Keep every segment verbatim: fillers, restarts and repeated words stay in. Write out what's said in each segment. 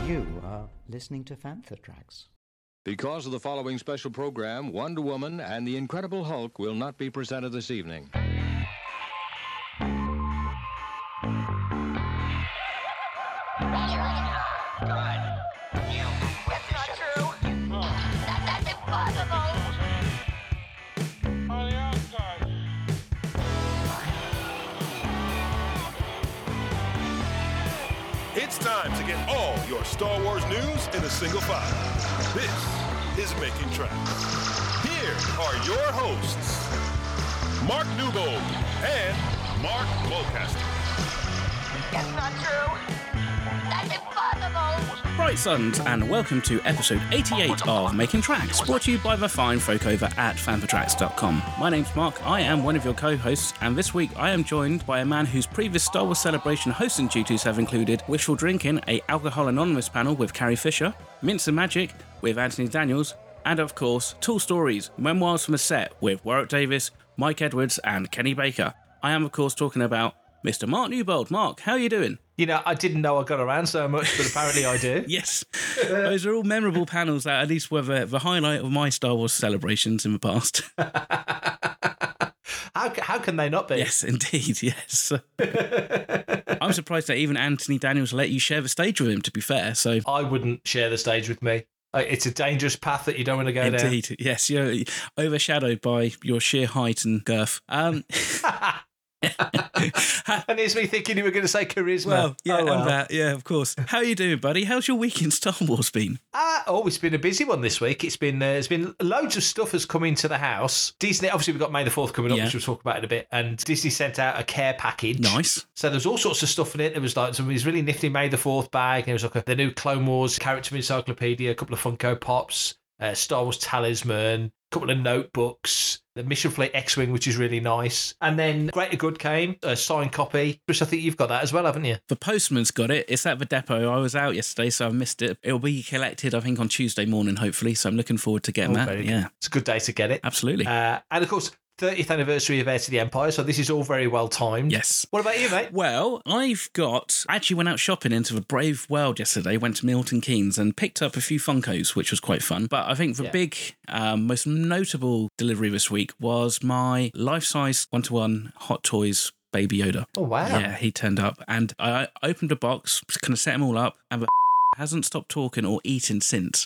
You are listening to Fantha Tracks. Because of the following special program, Wonder Woman and the Incredible Hulk will not be presented this evening. It's time to get all your Star Wars news in a single file. This is Making Tracks. Here are your hosts, Mark Newbold and Mark Mulcaster. That's not true. That's impossible. Right, sons, and welcome to episode eighty-eight of Making Tracks, brought to you by the fine folk over at fantha tracks dot com. My name's Mark, I am one of your co-hosts, and this week I am joined by a man whose previous Star Wars Celebration hosting duties have included Wishful Drinking, a Alcohol Anonymous panel with Carrie Fisher, Mints and Magic with Anthony Daniels, and of course, Tall Stories, Memoirs from a Set with Warwick Davis, Mike Edwards, and Kenny Baker. I am, of course, talking about Mister Mark Newbold. Mark, how are you doing? You know, I didn't know I got around so much, but apparently I do. Yes. Those are all memorable panels that at least were the, the highlight of my Star Wars celebrations in the past. how, how can they not be? Yes, indeed, yes. I'm surprised that even Anthony Daniels let you share the stage with him, to be fair. So I wouldn't share the stage with me. It's a dangerous path that you don't want to go down. Indeed, yes. You're overshadowed by your sheer height and girth. Um... And it's me thinking you were going to say charisma. Well, yeah, oh, well. and that, yeah, of course. How are you doing, buddy? How's your week in Star Wars been? Uh, oh, it's been a busy one this week. It's been uh, it's been loads of stuff has come into the house. Disney, obviously, we've got May the fourth coming up, Yeah. which we'll talk about in a bit. And Disney sent out a care package. Nice. So there's all sorts of stuff in it. There was like some these really nifty May the fourth bag. There was like a, the new Clone Wars character encyclopedia, a couple of Funko Pops, uh, Star Wars talisman, a couple of notebooks, the Mission Fleet X-Wing, which is really nice. And then Greater Good came, a signed copy, which I think you've got that as well, haven't you? The postman's got it. It's at the depot. I was out yesterday, so I missed it. It'll be collected, I think, on Tuesday morning, hopefully. So I'm looking forward to getting Oh, that. very Yeah, good. It's a good day to get it. absolutely. Uh, and of course, thirtieth anniversary of Heir to the Empire, so this is all very well timed. Yes. What about you, mate? Well, I've got... I actually went out shopping into the Brave World yesterday, went to Milton Keynes and picked up a few Funkos, which was quite fun. But I think the Yeah. big, um, most notable delivery this week was my life-size one-to-one Hot Toys Baby Yoda. Oh, wow. Yeah, he turned up and I opened a box, kind of set them all up, and the hasn't stopped talking or eating since.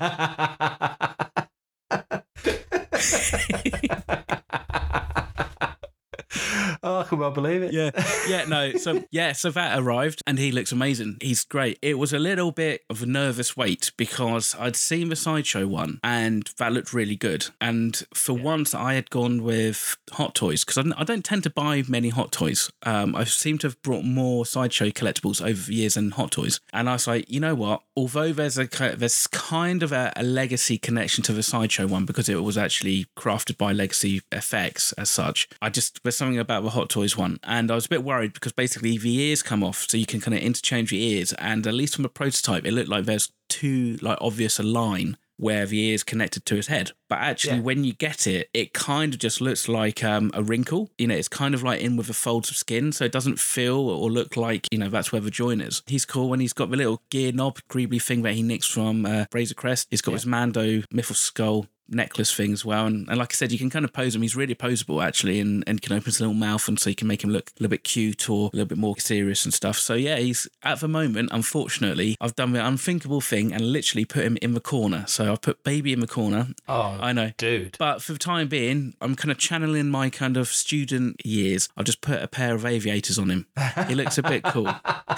Oh, I can well believe it. Yeah, yeah, no. So yeah, so that arrived, and he looks amazing. He's great. It was a little bit of a nervous wait because I'd seen the Sideshow one, and that looked really good. And for once, I had gone with Hot Toys because I don't, I don't tend to buy many Hot Toys. Um, I seem to have brought more Sideshow collectibles over the years than Hot Toys, and I was like, you know what? Although there's a there's kind of a, a legacy connection to the Sideshow one because it was actually crafted by Legacy F X as such, I just there's something about the Hot Toys one, and I was a bit worried because basically the ears come off, so you can kind of interchange the ears, and at least from a prototype, it looked like there's too like obvious a line where the ear is connected to his head. But actually, Yeah. when you get it, it kind of just looks like um, a wrinkle. You know, it's kind of like in with the folds of skin, so it doesn't feel or look like, you know, that's where the joint is. He's cool when he's got the little gear knob, greebly thing that he nicks from uh, Razor Crest. He's got his Mando Mythos Skull necklace thing as well, and, and like I said, you can kind of pose him. He's really poseable actually, and, and can open his little mouth, and so you can make him look a little bit cute or a little bit more serious and stuff. So yeah, he's at the moment, unfortunately, I've done the unthinkable thing and literally put him in the corner. So I've put baby in the corner. Oh, I know, dude. but for the time being, I'm kind of channeling my kind of student years. I've just put a pair of aviators on him. He looks a bit cool.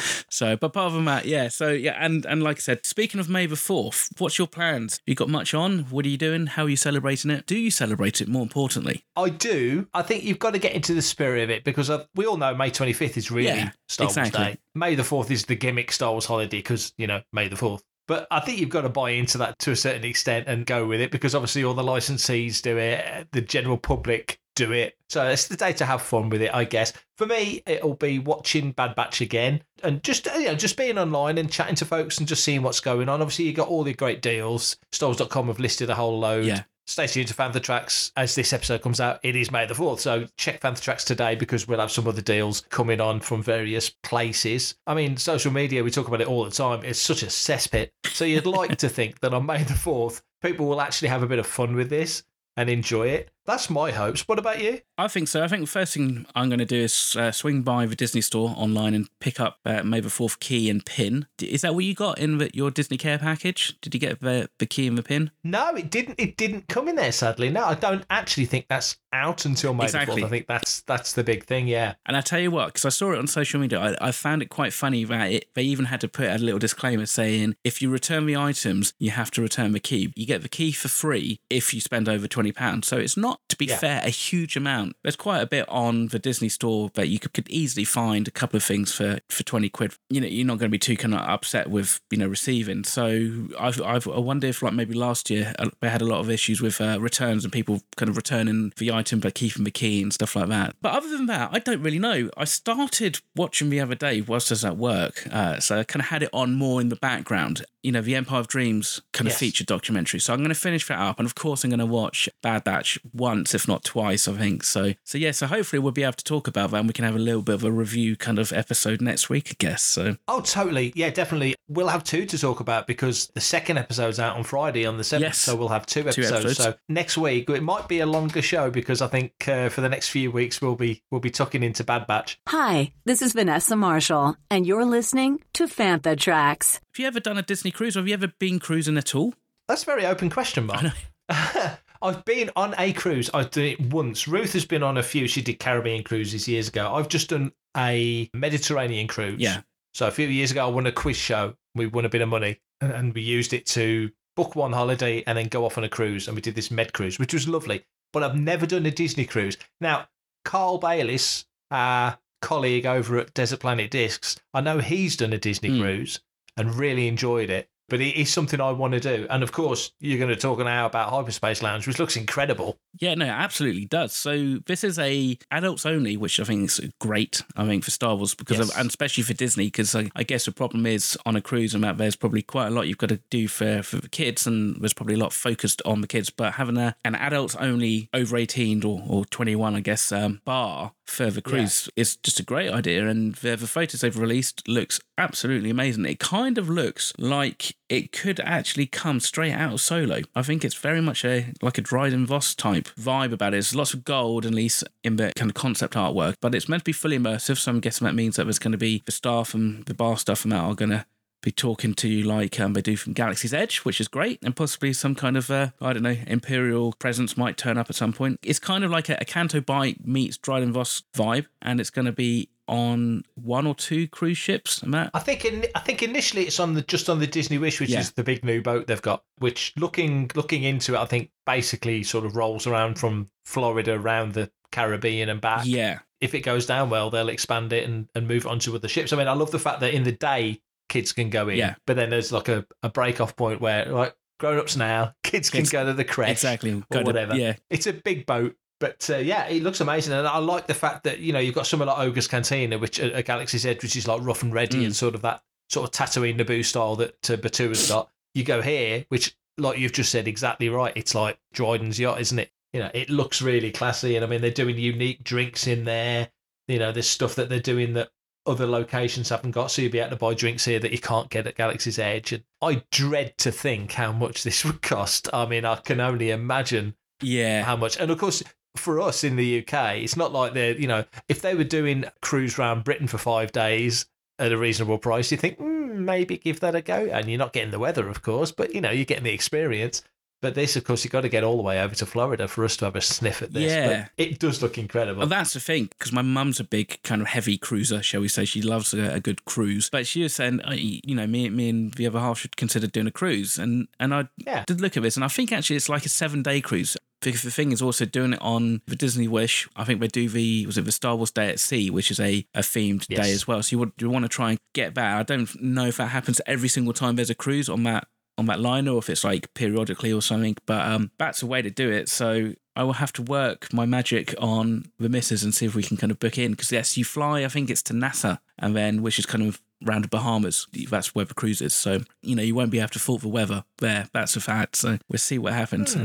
So, but apart from that, yeah. So yeah, and and like I said, speaking of May the fourth, what's your plans? You got much on? What are you doing? How are you celebrating it? Do you celebrate it, more importantly? I do. I think you've got to get into the spirit of it because uh, we all know May twenty-fifth is really Yeah, Star exactly. Wars Day. May the fourth is the gimmick Star Wars holiday because, you know, May the fourth. But I think you've got to buy into that to a certain extent and go with it because obviously all the licensees do it, the general public do it. So it's the day to have fun with it, I guess. For me, it'll be watching Bad Batch again and just you know just being online and chatting to folks and just seeing what's going on. Obviously, you got all the great deals. Star Wars dot com have listed a whole load. Yeah. stay tuned to Fantha Tracks. As this episode comes out, it is May the fourth. So check Fantha Tracks today because we'll have some other deals coming on from various places. I mean, social media, we talk about it all the time. It's such a cesspit. So you'd like to think that on May the fourth, people will actually have a bit of fun with this and enjoy it. That's my hopes. What about you? I think so. I think the first thing I'm going to do is uh, swing by the Disney store online and pick up uh, May the fourth key and pin. Is that what you got in the, your Disney Care package? Did you get the, the key and the pin? No, it didn't. It didn't come in there, sadly. No, I don't actually think that's out until May Exactly. the fourth. I think that's that's the big thing, yeah. And I tell you what, because I saw it on social media, I, I found it quite funny that it, they even had to put a little disclaimer saying, if you return the items, you have to return the key. You get the key for free if you spend over twenty pounds. So it's not, to be Yeah. fair, a huge amount. There's quite a bit on the Disney store that you could, could easily find a couple of things for, for twenty quid. You know, you're not going to be too kind of upset with, you know, receiving. So I've, I've, I wonder if like maybe last year uh, they had a lot of issues with uh, returns and people kind of returning the item but keeping the key and stuff like that. But other than that, I don't really know. I started watching the other day whilst I was at work. Uh, so I kind of had it on more in the background. You know, the Empire of Dreams kind of Yes. feature documentary. So I'm going to finish that up. And of course, I'm going to watch Bad Batch once, if not twice, I think. So, so yeah, so hopefully we'll be able to talk about that and we can have a little bit of a review kind of episode next week, I guess. So, Oh, totally. Yeah, definitely. We'll have two to talk about because the second episode's out on Friday on the seventh. Yes. So we'll have two Two episodes. episodes. So next week, it might be a longer show because I think uh, for the next few weeks, we'll be we'll be tucking into Bad Batch. Hi, this is Vanessa Marshall, and you're listening to Fantha Tracks. have you ever done a Disney cruise or have you ever been cruising at all? That's a very open question, Mark. I've been on a cruise. I've done it once. Ruth has been on a few. She did Caribbean cruises years ago. I've just done a Mediterranean cruise. Yeah. So a few years ago, I won a quiz show. We won a bit of money and, and we used it to book one holiday and then go off on a cruise. And we did this Med cruise, which was lovely. But I've never done a Disney cruise. Now, Carl Bayliss, our colleague over at Desert Planet Discs, I know he's done a Disney Mm. cruise and really enjoyed it. But it is something I want to do. And of course, you're going to talk now about Hyperspace Lounge, which looks incredible. Yeah, no, it absolutely does. So this is a adults only, which I think is great, I think, for Star Wars, because Yes. of, and especially for Disney, because I, I guess the problem is on a cruise and that there's probably quite a lot you've got to do for, for the kids, and there's probably a lot focused on the kids. But having a, an adults only over eighteen or, or twenty-one, I guess, um, bar for the cruise is just a great idea. And the, the photos they've released looks absolutely amazing. It kind of looks like it could actually come straight out of Solo. I think it's very much a like a Dryden Voss type vibe about it. There's lots of gold, at least in the kind of concept artwork, but it's meant to be fully immersive. So I'm guessing that means that there's going to be the staff and the bar staff and that are going to be talking to you like um, they do from Galaxy's Edge, which is great, and possibly some kind of, uh, I don't know, Imperial presence might turn up at some point. It's kind of like a, a Canto Bight meets Dryden Voss vibe, and it's going to be on one or two cruise ships, Matt. I think in, I think initially it's on the just on the Disney Wish, which Yeah. is the big new boat they've got. Which looking looking into it, I think basically sort of rolls around from Florida around the Caribbean and back. Yeah. If it goes down well, they'll expand it and, and move it onto other ships. I mean, I love the fact that in the day kids can go in, Yeah. but then there's like a, a break off point where like grown ups now, kids can Kids- go to the creche Exactly. or Go to- whatever. yeah. It's a big boat. But uh, yeah, it looks amazing, and I like the fact that you know you've got somewhere like Ogre's Cantina, which a, a Galaxy's Edge, which is like rough and ready Mm. and sort of that sort of Tatooine Naboo style that uh, Batuu has got. You go here, which like you've just said exactly right. It's like Dryden's yacht, isn't it? You know, it looks really classy, and I mean they're doing unique drinks in there. You know, there's stuff that they're doing that other locations haven't got, so you'll be able to buy drinks here that you can't get at Galaxy's Edge. And I dread to think how much this would cost. I mean, I can only imagine Yeah. how much. And of course, for us in the U K, it's not like they're, you know, if they were doing a cruise around Britain for five days at a reasonable price, you think, mm, maybe give that a go. And you're not getting the weather, of course, but, you know, you're getting the experience. But this, of course, you've got to get all the way over to Florida for us to have a sniff at this. Yeah. But it does look incredible. Well, that's the thing, because my mum's a big kind of heavy cruiser, shall we say. She loves a, a good cruise. But she was saying, uh, you know, me, me and the other half should consider doing a cruise. And, and I Yeah. did look at this, and I think actually it's like a seven-day cruise. Because the thing is also doing it on the Disney Wish. I think they do the, was it the Star Wars Day at Sea, which is a, a themed Yes. day as well. So you, would, you want to try and get that. I don't know if that happens every single time there's a cruise on that on that line or if it's like periodically or something. But um, that's a way to do it. So I will have to work my magic on the missus and see if we can kind of book in. Because yes, you fly, I think it's to Nassau, and then which is kind of around the Bahamas. That's where the cruise is. So, you know, you won't be able to fault the weather there. That's a fact. So we'll see what happens. Hmm. And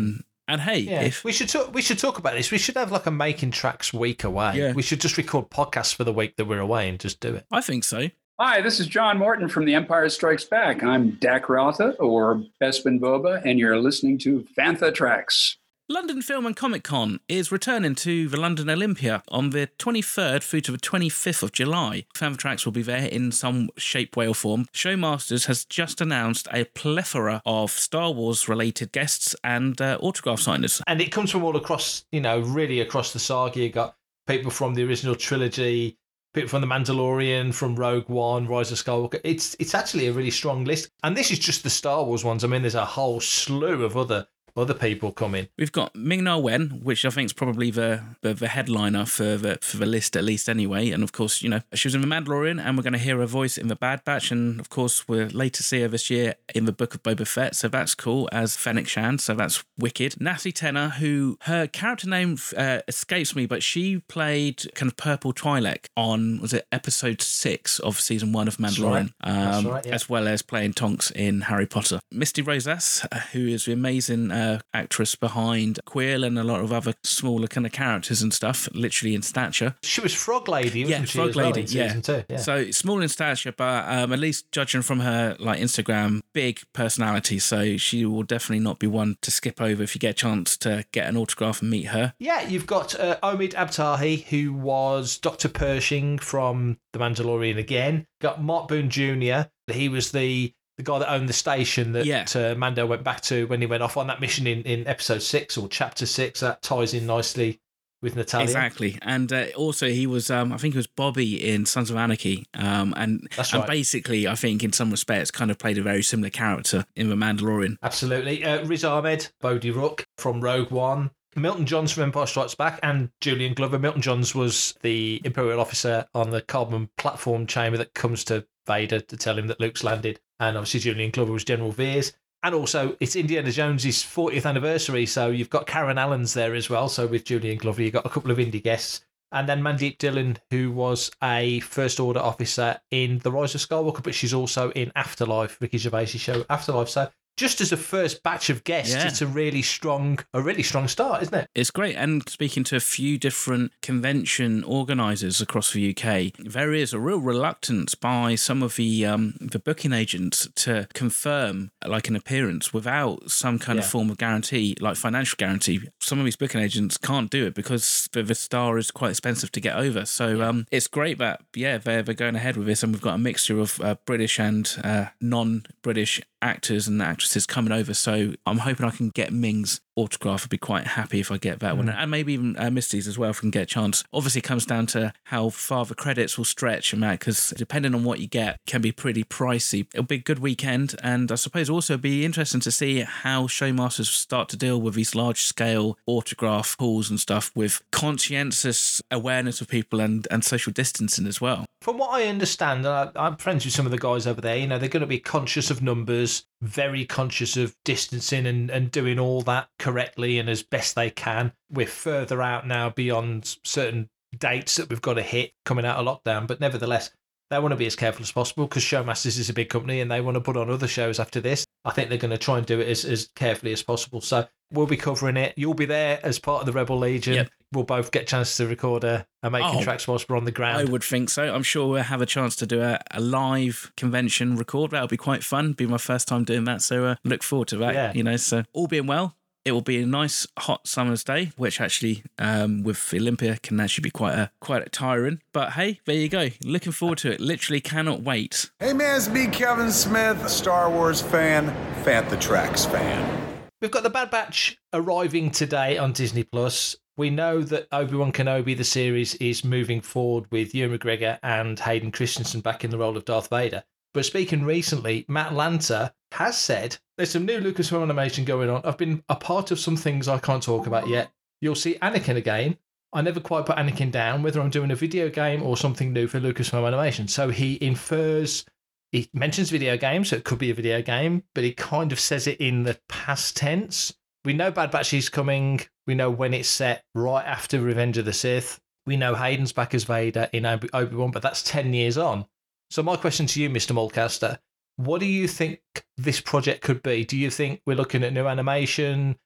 And hey, Yeah, if we should talk. We should talk about this. We should have like a Making Tracks week away. Yeah. We should just record podcasts for the week that we're away and just do it. I think so. Hi, this is John Morton from The Empire Strikes Back. I'm Dak Rotha, or Bespin Boba, and you're listening to Fantha Tracks. London Film and Comic Con is returning to the London Olympia on the twenty-third through to the twenty-fifth of July. Fantha Tracks will be there in some shape, way or form. Showmasters has just announced a plethora of Star Wars-related guests and uh, autograph signers. And it comes from all across, you know, really across the saga. You got people from the original trilogy, people from The Mandalorian, from Rogue One, Rise of Skywalker. It's it's actually a really strong list. And this is just the Star Wars ones. I mean, there's a whole slew of other other people coming. We've got Ming-Na Wen, which I think is probably the, the the headliner for the for the list at least anyway. And of course, you know, she was in The Mandalorian, and we're going to hear her voice in The Bad Batch. And of course, we're later see her this year in the Book of Boba Fett, so that's cool, as Fennec Shand, so that's wicked. Natalie Tenner, who her character name uh, escapes me, but she played kind of Purple Twi'lek on, was it episode six of season one of Mandalorian, That's right. That's um, right, yeah. as well as playing Tonks in Harry Potter. Misty Rosas, uh, who is the amazing uh, actress behind Quill and a lot of other smaller kind of characters and stuff, literally in stature. She was Frog Lady, wasn't Yeah, she? Frog as well Lady, in yeah. season two? yeah. So small in stature, but um, at least judging from her like Instagram, big personality. So she will definitely not be one to skip over if you get a chance to get an autograph and meet her. Yeah, you've got uh, Omid Abtahi, who was Doctor Pershing from The Mandalorian again. Got Mark Boone Junior He was the the guy that owned the station that Yeah. uh, Mando went back to when he went off on that mission in, in episode six or chapter six. That ties in nicely with Natalia. Exactly. And uh, also he was, um, I think he was Bobby in Sons of Anarchy. Um, and, That's and right. basically, I think in some respects, kind of played a very similar character in The Mandalorian. Absolutely. Uh, Riz Ahmed, Bodhi Rook from Rogue One. Milton Johns from Empire Strikes Back, and Julian Glover. Milton Johns was the Imperial officer on the carbon platform chamber that comes to Vader to tell him that Luke's landed. And obviously Julian Glover was General Veers. And also, it's Indiana Jones' fortieth anniversary, so you've got Karen Allen's there as well. So with Julian Glover, you've got a couple of indie guests. And then Mandeep Dillon, who was a First Order officer in The Rise of Skywalker, but she's also in Afterlife, Ricky Gervais' show Afterlife. So just as a first batch of guests, Yeah. it's a really strong, a really strong start, isn't it? It's great. And speaking to a few different convention organisers across the U K, there is a real reluctance by some of the um, the booking agents to confirm like an appearance without some kind of Yeah. form of guarantee, like financial guarantee. Some of these booking agents can't do it because the, the star is quite expensive to get over. So um, it's great that, yeah, they're, they're going ahead with this, and we've got a mixture of uh, British and uh, non-British actors and actresses coming over. So I'm hoping I can get Ming's autograph. I'd be quite happy if I get that one, and maybe even uh, Misty's as well if I can get a chance. Obviously it comes down to how far the credits will stretch and that, because depending on what you get, it can be pretty pricey. It'll be a good weekend, and I suppose also be interesting to see how Showmasters start to deal with these large scale autograph pools and stuff with conscientious awareness of people and, and social distancing as well. From what I understand, and I, I'm friends with some of the guys over there, you know, they're going to be conscious of numbers, very conscious of distancing and, and doing all that correctly and as best they can. We're further out now beyond certain dates that we've got to hit coming out of lockdown, but nevertheless, they want to be as careful as possible because Showmasters is a big company and they want to put on other shows after this. I think they're going to try and do it as, as carefully as possible. So we'll be covering it. You'll be there as part of the Rebel Legion. Yep. We'll both get a chance to record a, a Making Oh, Tracks whilst we're on the ground. I would think so. I'm sure we'll have a chance to do a, a live convention record. That'll be quite fun. Be my first time doing that, so uh, look forward to that. Yeah. You know, so all being well, it will be a nice hot summer's day, which actually um, with Olympia can actually be quite a quite a tiring. But hey, there you go. Looking forward to it. Literally cannot wait. Hey man, it's me, Kevin Smith, Star Wars fan, Fantha Tracks fan. We've got The Bad Batch arriving today on Disney Plus. We know that Obi-Wan Kenobi, the series, is moving forward with Ewan McGregor and Hayden Christensen back in the role of Darth Vader. But speaking recently, Matt Lanter has said there's some new Lucasfilm animation going on. I've been a part of some things I can't talk about yet. You'll see Anakin again. I never quite put Anakin down, whether I'm doing a video game or something new for Lucasfilm animation. So he infers, he mentions video games, so it could be a video game, but he kind of says it in the past tense. We know Bad Batch is coming. We know when it's set, right after Revenge of the Sith. We know Hayden's back as Vader in Obi- Obi-Wan, but that's ten years on. So my question to you, Mister Mulcaster, what do you think this project could be? Do you think we're looking at new animation?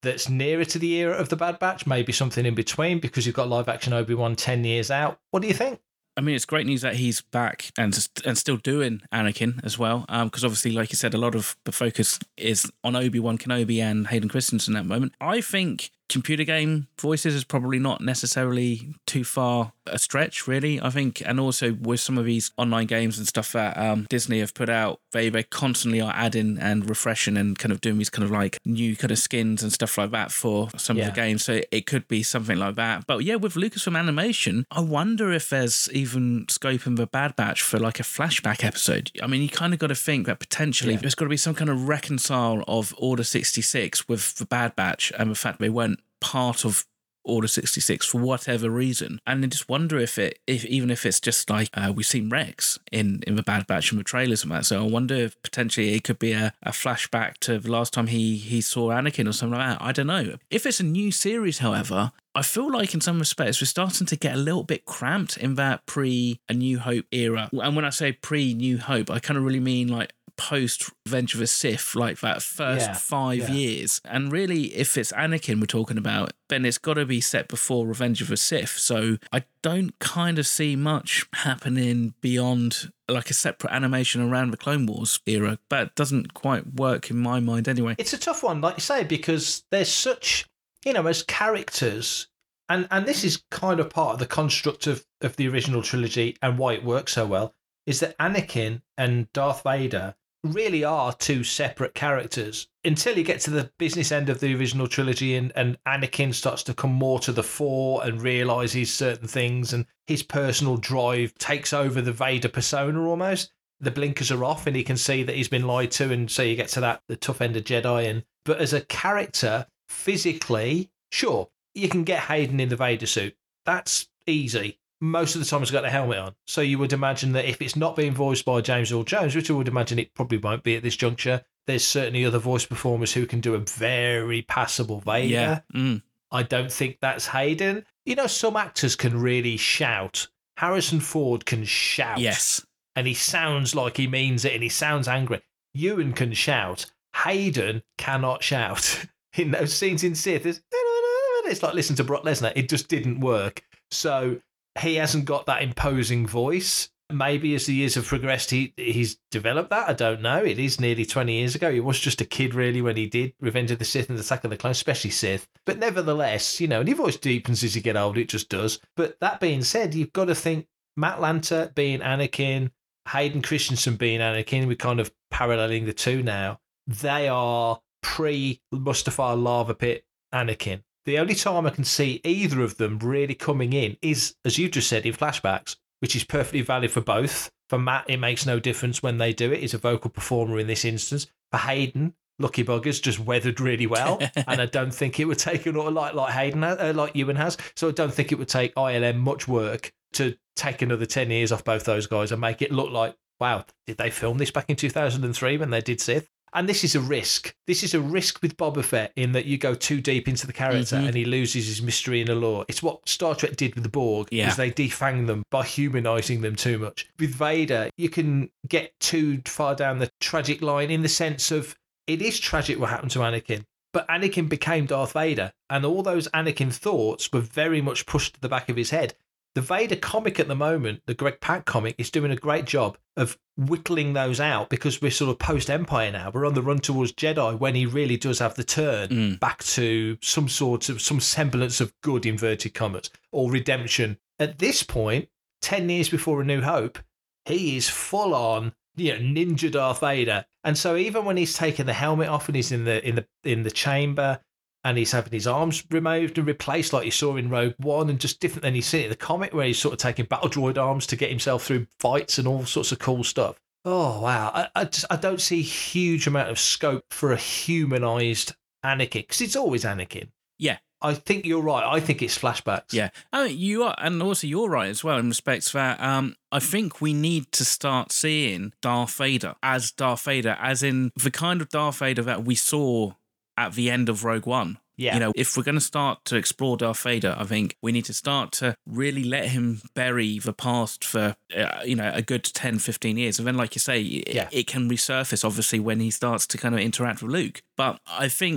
that's nearer to the era of the Bad Batch, maybe something in between, because you've got live action Obi-Wan ten years out. What do you think? I mean, it's great news that he's back and and still doing Anakin as well, because um, obviously, like you said, a lot of the focus is on Obi-Wan Kenobi and Hayden Christensen at the moment. I think computer game voices is probably not necessarily too far a stretch, really. I think, and also with some of these online games and stuff that um, Disney have put out, they, they constantly are adding and refreshing and kind of doing these kind of like new kind of skins and stuff like that for some yeah. of the games. So it could be something like that. But yeah, with Lucasfilm Animation, I wonder if there's even scope in the Bad Batch for like a flashback episode. I mean, you kind of got to think that potentially yeah. there's got to be some kind of reconcile of Order sixty-six with the Bad Batch and the fact they weren't part of Order sixty-six for whatever reason, and I just wonder if it, if even if it's just like uh, we've seen Rex in in the Bad Batch and the trailers and that, so I wonder if potentially it could be a, a flashback to the last time he he saw Anakin or something like that. I don't know. If it's a new series, however, I feel like in some respects we're starting to get a little bit cramped in that pre A New Hope era, and when I say pre New Hope, I kind of really mean like post Revenge of the Sith, like that first yeah, five yeah. years. And really, if it's Anakin we're talking about, then it's got to be set before Revenge of the Sith. So I don't kind of see much happening beyond like a separate animation around the Clone Wars era. But it doesn't quite work in my mind anyway. It's a tough one, like you say, because there's such, you know, as characters, and, and this is kind of part of the construct of, of the original trilogy and why it works so well, is that Anakin and Darth Vader really are two separate characters until you get to the business end of the original trilogy and, and Anakin starts to come more to the fore and realises certain things and his personal drive takes over the Vader persona almost. The blinkers are off and he can see that he's been lied to, and so you get to that, the tough end of Jedi. And but as a character, physically, sure, you can get Hayden in the Vader suit. That's easy. Most of the time he's got the helmet on. So you would imagine that if it's not being voiced by James Earl Jones, which I would imagine it probably won't be at this juncture, there's certainly other voice performers who can do a very passable Vader. Yeah. Mm. I don't think that's Hayden. You know, some actors can really shout. Harrison Ford can shout. Yes. And he sounds like he means it and he sounds angry. Ewan can shout. Hayden cannot shout. In those scenes in Sith, it's, it's like listen to Brock Lesnar. It just didn't work. So he hasn't got that imposing voice. Maybe as the years have progressed, he he's developed that. I don't know. It is nearly twenty years ago. He was just a kid, really, when he did Revenge of the Sith and Attack of the Clones, especially Sith. But nevertheless, you know, and your voice deepens as you get older. It just does. But that being said, you've got to think Matt Lanter being Anakin, Hayden Christensen being Anakin, we're kind of paralleling the two now. They are pre-Mustafar Lava Pit Anakin. The only time I can see either of them really coming in is, as you just said, in flashbacks, which is perfectly valid for both. For Matt, it makes no difference when they do it. He's a vocal performer in this instance. For Hayden, lucky buggers, just weathered really well. And I don't think it would take an like like Hayden, uh, like Ewan has. So I don't think it would take I L M much work to take another ten years off both those guys and make it look like, wow, did they film this back in two thousand three when they did Sith? And this is a risk. This is a risk with Boba Fett in that you go too deep into the character mm-hmm. and he loses his mystery and allure. It's what Star Trek did with the Borg, yeah. is they defang them by humanising them too much. With Vader, you can get too far down the tragic line in the sense of it is tragic what happened to Anakin, but Anakin became Darth Vader, and all those Anakin thoughts were very much pushed to the back of his head. The Vader comic at the moment, the Greg Pak comic, is doing a great job of whittling those out because we're sort of post-Empire now. We're on the run towards Jedi when he really does have the turn mm. back to some sort of, some semblance of good, inverted commas, or redemption. At this point, ten years before A New Hope, he is full on, you know, ninja Darth Vader. And so even when he's taking the helmet off and he's in the in the in the chamber, and he's having his arms removed and replaced like you saw in Rogue One, and just different than you see in the comic where he's sort of taking battle droid arms to get himself through fights and all sorts of cool stuff. Oh, wow. I, I, just, I don't see a huge amount of scope for a humanised Anakin, because it's always Anakin. Yeah. I think you're right. I think it's flashbacks. Yeah. I mean, you are, and also you're right as well in respects that um, I think we need to start seeing Darth Vader as Darth Vader, as in the kind of Darth Vader that we saw at the end of Rogue One. Yeah. You know, if we're going to start to explore Darth Vader, I think we need to start to really let him bury the past for, uh, you know, a good ten, fifteen years. And then, like you say, yeah. it, it can resurface, obviously, when he starts to kind of interact with Luke. But I think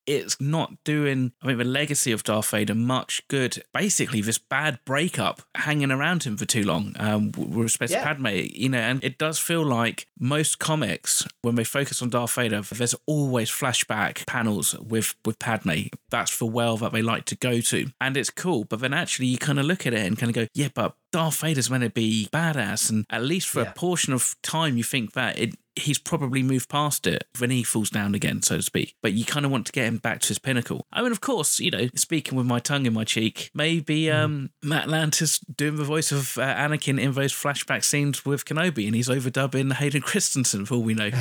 it's not doing, I mean, the legacy of Darth Vader much good. Basically, this bad breakup hanging around him for too long, um, with respect Yeah. to Padme, you know, and it does feel like most comics, when they focus on Darth Vader, there's always flashback panels with, with Padme. That's the well that they like to go to. And it's cool, but then actually you kind of look at it and kind of go, yeah, but Darth Vader's meant to be badass, and at least for Yeah. a portion of time you think that it he's probably moved past it when he falls down again, so to speak. But you kind of want to get him back to his pinnacle. I mean, of course, you know, speaking with my tongue in my cheek, maybe um, Matt Lantis doing the voice of uh, Anakin in those flashback scenes with Kenobi, and he's overdubbing Hayden Christensen, for all we know.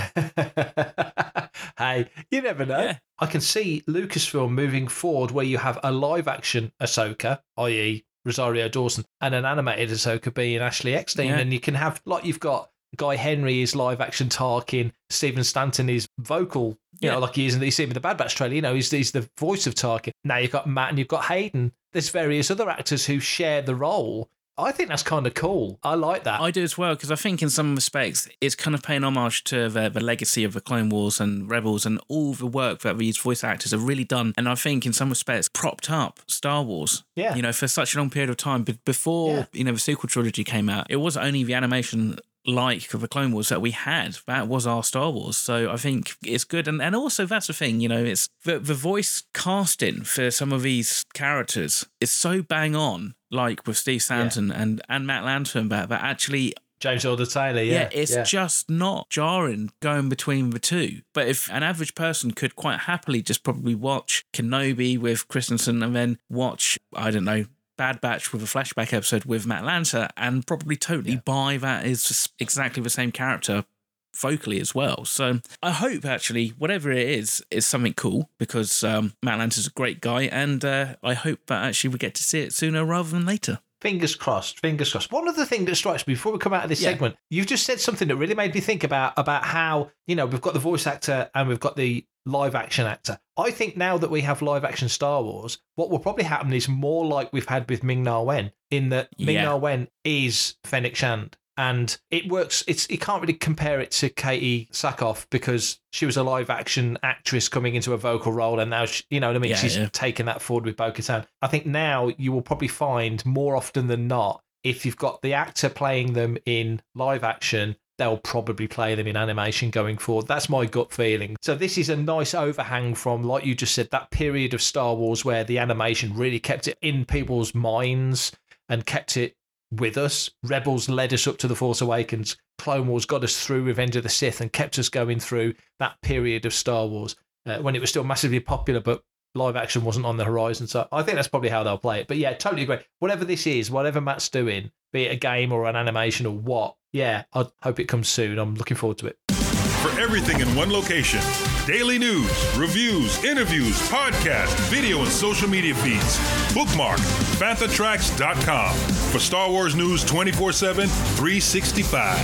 Hey, you never know. Yeah. I can see Lucasfilm moving forward where you have a live-action Ahsoka, that is. Rosario Dawson, and an animated Ahsoka being Ashley Eckstein. Yeah. And you can have, like, you've got Guy Henry is live-action Tarkin, Stephen Stanton is vocal, you Yeah. know, like he is in the, you see him in the Bad Batch trailer, you know, he's, he's the voice of Tarkin. Now you've got Matt and you've got Hayden. There's various other actors who share the role. I think that's kind of cool. I like that. I do as well, because I think in some respects it's kind of paying homage to the, the legacy of the Clone Wars and Rebels and all the work that these voice actors have really done. And I think in some respects propped up Star Wars. Yeah. You know, for such a long period of time. But before, Yeah. you know, the sequel trilogy came out, it was only the animation like the Clone Wars that we had. That was our Star Wars. So I think it's good. And and also that's the thing, you know, it's the, the voice casting for some of these characters is so bang on, like with Steve Stanton yeah. and, and Matt Lanter, that, that actually... James Alder Taylor, yeah. Yeah, it's yeah. just not jarring going between the two. But if an average person could quite happily just probably watch Kenobi with Christensen and then watch, I don't know, Bad Batch with a flashback episode with Matt Lanter and probably totally yeah. buy that is just exactly the same character vocally as well. So I hope actually whatever it is is something cool, because um, Matt Lanter's a great guy, and uh, I hope that actually we get to see it sooner rather than later. Fingers crossed, fingers crossed. One other thing that strikes me before we come out of this yeah. segment, you've just said something that really made me think about about how, you know, we've got the voice actor and we've got the live action actor. I think now that we have live action Star Wars, what will probably happen is more like we've had with Ming-Na Wen, in that yeah. Ming-Na Wen is Fennec Shand. And it works. It's you can't really compare it to Katie Sackhoff because she was a live action actress coming into a vocal role, and now she, you know what I mean. Yeah, She's yeah. taken that forward with Bo-Katan. I think now you will probably find more often than not, if you've got the actor playing them in live action, they'll probably play them in animation going forward. That's my gut feeling. So this is a nice overhang from, like you just said, that period of Star Wars where the animation really kept it in people's minds and kept it with us. Rebels led us up to The Force Awakens. Clone Wars got us through Revenge of the Sith and kept us going through that period of Star Wars uh, when it was still massively popular, but live action wasn't on the horizon. So I think that's probably how they'll play it. But yeah, totally agree. Whatever this is, whatever Matt's doing, be it a game or an animation or what, yeah, I hope it comes soon. I'm looking forward to it. For everything in one location, daily news, reviews, interviews, podcasts, video, and social media feeds, bookmark Fantha Tracks dot com for Star Wars news twenty-four seven, three sixty-five.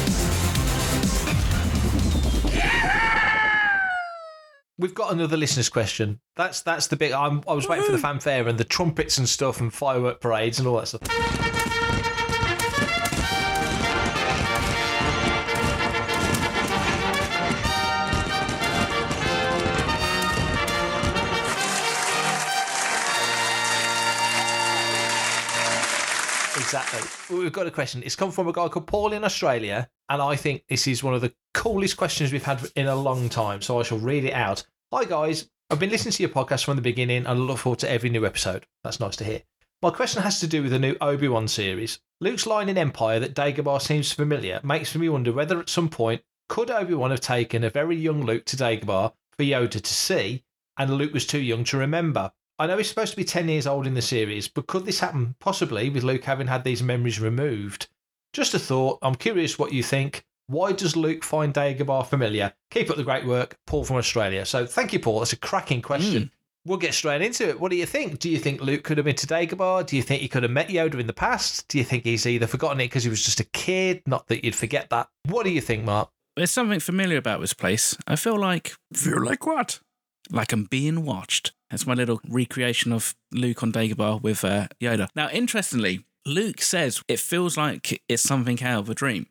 We've got another listener's question. That's that's the bit. I'm, I was waiting for the fanfare and the trumpets and stuff and firework parades and all that stuff. Exactly. We've got a question. It's come from a guy called Paul in Australia, and I think this is one of the coolest questions we've had in a long time, so I shall read it out. Hi, guys. I've been listening to your podcast from the beginning, and I look forward to every new episode. That's nice to hear. My question has to do with the new Obi-Wan series. Luke's line in Empire that Dagobah seems familiar makes me wonder whether at some point could Obi-Wan have taken a very young Luke to Dagobah for Yoda to see, and Luke was too young to remember. I know he's supposed to be ten years old in the series, but could this happen possibly with Luke having had these memories removed? Just a thought. I'm curious what you think. Why does Luke find Dagobah familiar? Keep up the great work. Paul from Australia. So thank you, Paul. That's a cracking question. Mm. We'll get straight into it. What do you think? Do you think Luke could have been to Dagobah? Do you think he could have met Yoda in the past? Do you think he's either forgotten it because he was just a kid? Not that you'd forget that. What do you think, Mark? There's something familiar about this place. I feel like... Feel like what? Like I'm being watched. That's my little recreation of Luke on Dagobah with uh, Yoda. Now, interestingly, Luke says it feels like it's something out of a dream.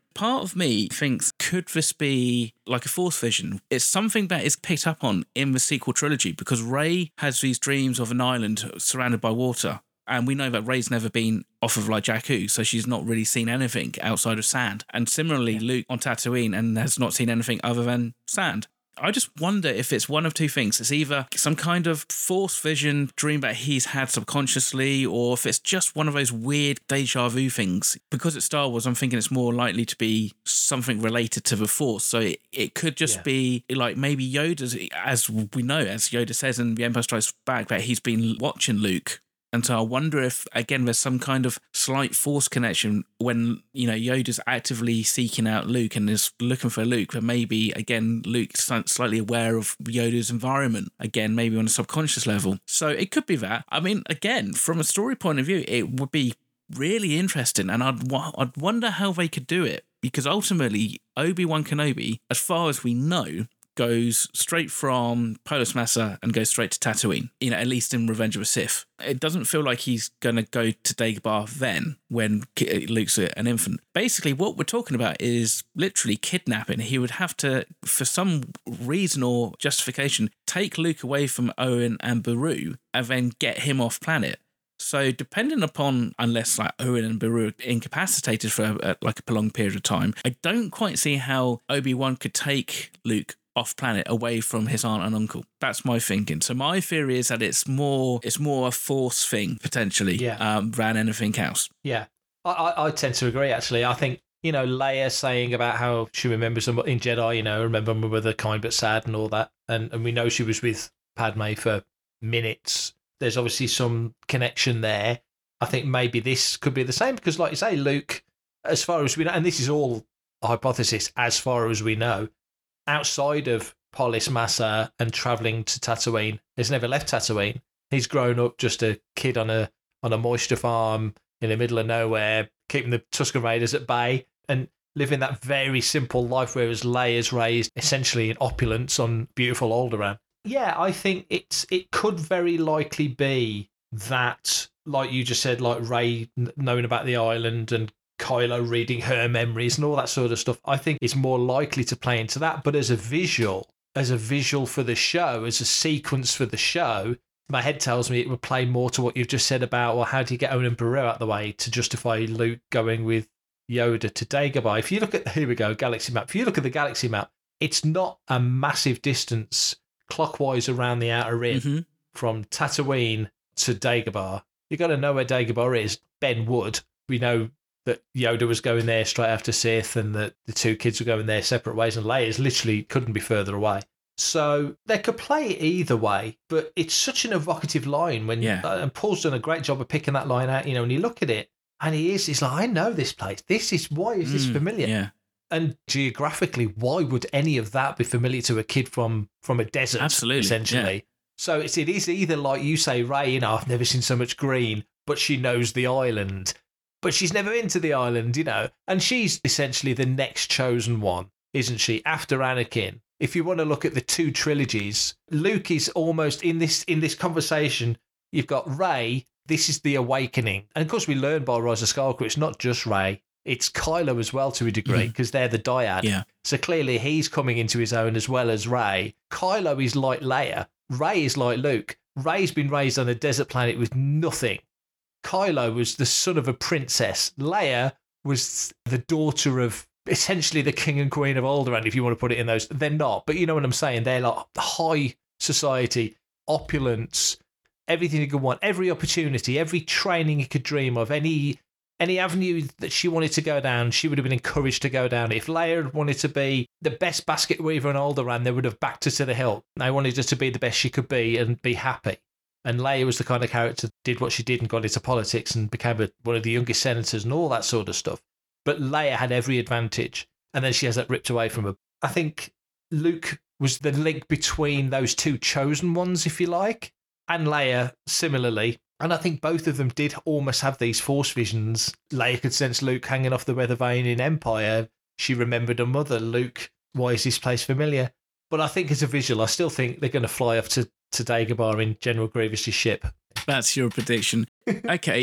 Part of me thinks, could this be like a Force vision? It's something that is picked up on in the sequel trilogy, because Rey has these dreams of an island surrounded by water. And we know that Rey's never been off of like Jakku, so she's not really seen anything outside of sand. And similarly, yeah. Luke on Tatooine and has not seen anything other than sand. I just wonder if it's one of two things. It's either some kind of Force vision dream that he's had subconsciously, or if it's just one of those weird deja vu things. Because it's Star Wars, I'm thinking it's more likely to be something related to the Force. So it, it could just yeah. be like maybe Yoda's, as we know, as Yoda says in The Empire Strikes Back, that he's been watching Luke. And so I wonder if, again, there's some kind of slight Force connection when, you know, Yoda's actively seeking out Luke and is looking for Luke, but maybe, again, Luke's slightly aware of Yoda's environment, again, maybe on a subconscious level. So it could be that. I mean, again, from a story point of view, it would be really interesting, and I'd, I'd wonder how they could do it, because ultimately, Obi-Wan Kenobi, as far as we know, goes straight from Polis Massa and goes straight to Tatooine, you know, at least in Revenge of the Sith. It doesn't feel like he's going to go to Dagobah then, when Luke's an infant. Basically, what we're talking about is literally kidnapping. He would have to, for some reason or justification, take Luke away from Owen and Beru and then get him off planet. So depending upon, unless like Owen and Beru are incapacitated for a, like a prolonged period of time, I don't quite see how Obi-Wan could take Luke off planet away from his aunt and uncle. That's my thinking. So my theory is that it's more it's more a Force thing potentially, yeah. um, than anything else. Yeah, I, I, I tend to agree. Actually, I think, you know, Leia saying about how she remembers them in Jedi, you know, remember them with the kind but sad and all that, and and we know she was with Padme for minutes. There's obviously some connection there. I think maybe this could be the same because, like you say, Luke, as far as we know, and this is all a hypothesis, as far as we know, outside of Polis Massa and travelling to Tatooine, he's never left Tatooine. He's grown up just a kid on a on a moisture farm in the middle of nowhere, keeping the Tusken Raiders at bay and living that very simple life, whereas Leia's raised essentially in opulence on beautiful Alderaan. Yeah, I think it's it could very likely be that, like you just said, like Rey knowing about the island and Kylo reading her memories and all that sort of stuff. I think it's more likely to play into that. But as a visual, as a visual for the show, as a sequence for the show, my head tells me it would play more to what you've just said about, well, how do you get Owen and Beru out of the way to justify Luke going with Yoda to Dagobah? If you look at, here we go, galaxy map. If you look at the galaxy map, it's not a massive distance clockwise around the outer rim mm-hmm. from Tatooine to Dagobah. You've got to know where Dagobah is. Ben Wood, we know that Yoda was going there straight after Sith and that the two kids were going their separate ways, and Leia's literally couldn't be further away. So they could play it either way, but it's such an evocative line when yeah. uh, and Paul's done a great job of picking that line out, you know, when you look at it, and he is, he's like, I know this place. This is, why is this mm, familiar? Yeah. And geographically, why would any of that be familiar to a kid from, from a desert, Absolutely. essentially? Yeah. So it's, it is either like you say, Rey, you know, I've never seen so much green, but she knows the island. But she's never been to the island, you know. And she's essentially the next chosen one, isn't she? After Anakin. If you want to look at the two trilogies, Luke is almost in this in this conversation. You've got Rey. This is the awakening. And of course, we learn by Rise of Skywalker, it's not just Rey. It's Kylo as well to a degree, because mm. they're the dyad. Yeah. So clearly he's coming into his own as well as Rey. Kylo is like Leia. Rey is like Luke. Rey's been raised on a desert planet with nothing. Kylo was the son of a princess. Leia was the daughter of essentially the king and queen of Alderaan, if you want to put it in those. They're not, but you know what I'm saying. They're like high society, opulence, everything you could want, every opportunity, every training you could dream of, any any avenue that she wanted to go down, she would have been encouraged to go down. If Leia had wanted to be the best basket weaver in Alderaan, they would have backed her to the hilt. They wanted her to be the best she could be and be happy. And Leia was the kind of character that did what she did and got into politics and became a, one of the youngest senators and all that sort of stuff. But Leia had every advantage. And then she has that ripped away from her. I think Luke was the link between those two chosen ones, if you like, and Leia similarly. And I think both of them did almost have these Force visions. Leia could sense Luke hanging off the weather vane in Empire. She remembered her mother. Luke, why is this place familiar? But I think as a visual, I still think they're going to fly off to, to Dagobah in General Grievous's ship. That's your prediction. Okay,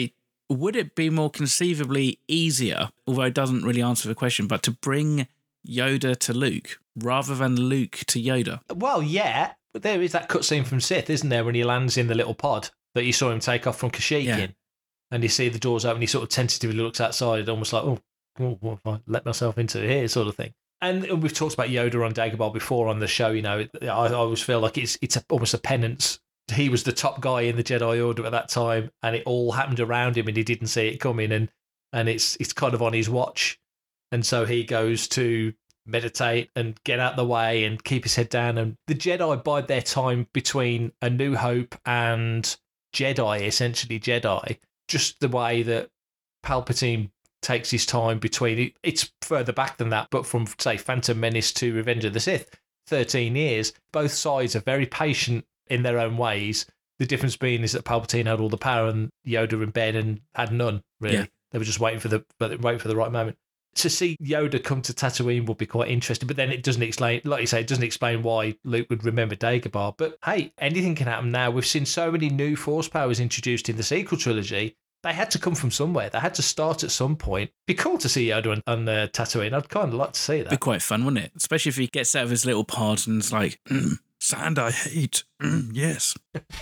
would it be more conceivably easier, although it doesn't really answer the question, but to bring Yoda to Luke rather than Luke to Yoda? Well, yeah, but there is that cutscene from Sith, isn't there, when he lands in the little pod that you saw him take off from Kashyyyk Yeah. in, and you see the doors open, he sort of tentatively looks outside, almost like, oh, oh, what have I let myself into here, sort of thing. And we've talked about Yoda on Dagobah before on the show. You know, I, I always feel like it's it's a, almost a penance. He was the top guy in the Jedi Order at that time, and it all happened around him, and he didn't see it coming. And and it's it's kind of on his watch, and so he goes to meditate and get out the way and keep his head down. And the Jedi bide their time between A New Hope and Jedi, essentially Jedi, just the way that Palpatine takes his time between it. It's further back than that, but from, say, Phantom Menace to Revenge of the Sith, thirteen years, both sides are very patient in their own ways. The difference being is that Palpatine had all the power and Yoda and Ben and had none, really. Yeah. They were just waiting for the waiting for the right moment. To see Yoda come to Tatooine would be quite interesting, but then it doesn't explain, like you say, it doesn't explain why Luke would remember Dagobah. But hey, anything can happen now. We've seen so many new Force powers introduced in the sequel trilogy. They had to come from somewhere. They had to start at some point. Be cool to see Yoda on, on uh, Tatooine. I'd kind of like to see that. Be quite fun, wouldn't it? Especially if he gets out of his little pod and it's like, mm, sand I hate. Mm, yes.